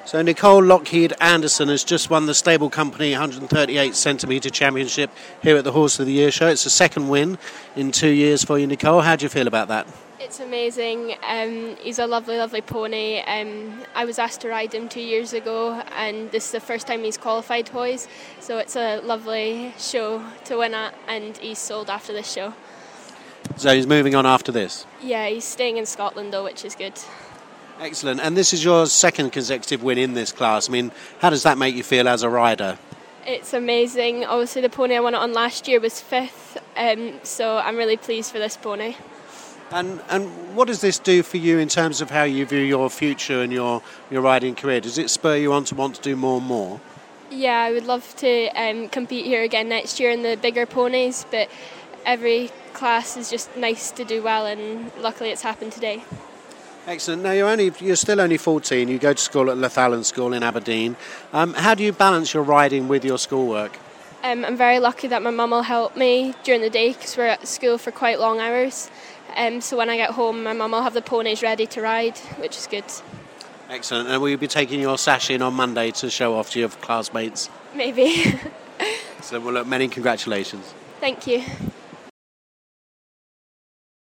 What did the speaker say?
So Nicole Lockheed Anderson has just won the Stable Company 138 centimetre championship here at the Horse of the Year show. It's the second win in 2 years for you, Nicole. How do you feel about that? It's amazing. He's a lovely, lovely pony. I was asked to ride him 2 years ago, and this is the first time he's qualified twice. So it's a lovely show to win at, and he's sold after this show. So he's moving on after this? Yeah, he's staying in Scotland though, which is good. Excellent. And this is your second consecutive win in this class. I mean, how does that make you feel as a rider? It's amazing. Obviously, the pony I won it on last year was fifth, so I'm really pleased for this pony. And what does this do for you in terms of how you view your future and your riding career? Does it spur you on to want to do more and more? Yeah, I would love to compete here again next year in the bigger ponies, but every class is just nice to do well, and luckily it's happened today. Excellent. Now you're still only 14. You go to school at Lathallen School in Aberdeen. How do you balance your riding with your schoolwork? I'm very lucky that my mum will help me during the day because we're at school for quite long hours. So when I get home, my mum will have the ponies ready to ride, which is good. Excellent. And will you be taking your sash in on Monday to show off to your classmates? Maybe. So, well, look, many congratulations. Thank you.